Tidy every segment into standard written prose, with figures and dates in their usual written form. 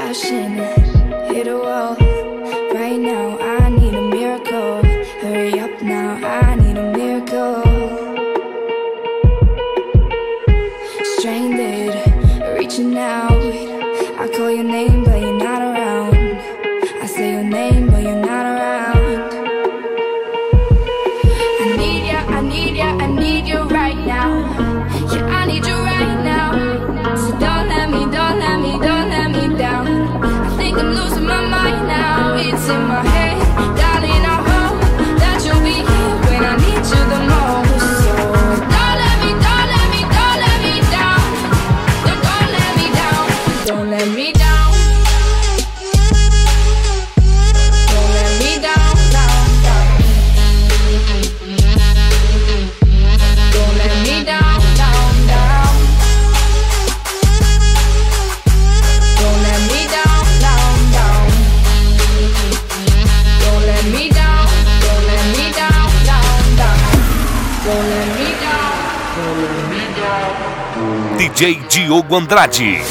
crashing, hit a wall. Right now I need a miracle. Hurry up now, I need a miracle. Stranded, reaching out. I call your name but you're not around. I say your name but you're not around. I need ya, I need ya, I need you right now. Yeah, I need you right now. So don't let me, don't let me, don't let me down. I think I'm losing my mind now. It's in my head, darling, I hope that you'll be here when I need you the most. So don't let me, don't let me, don't let me down. Don't let me down. Don't let me down. Don't let me down, down, down. Don't let me down, down, down. Don't let me down, down, down. Don't let me down, don't let me down, down, down. Don't let me down, don't let me down. DJ Diogo Andrade.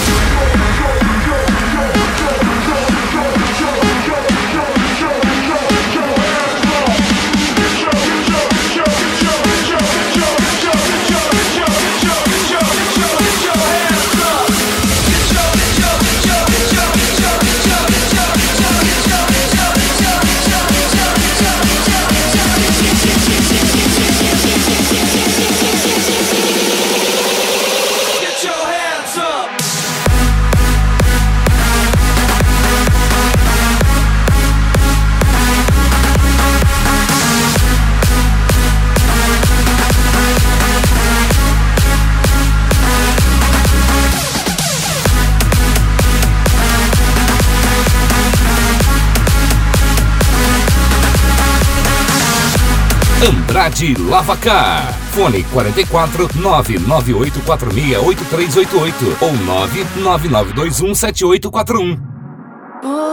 Andrade Lavacar. Fone 44 998468388 ou 999217841.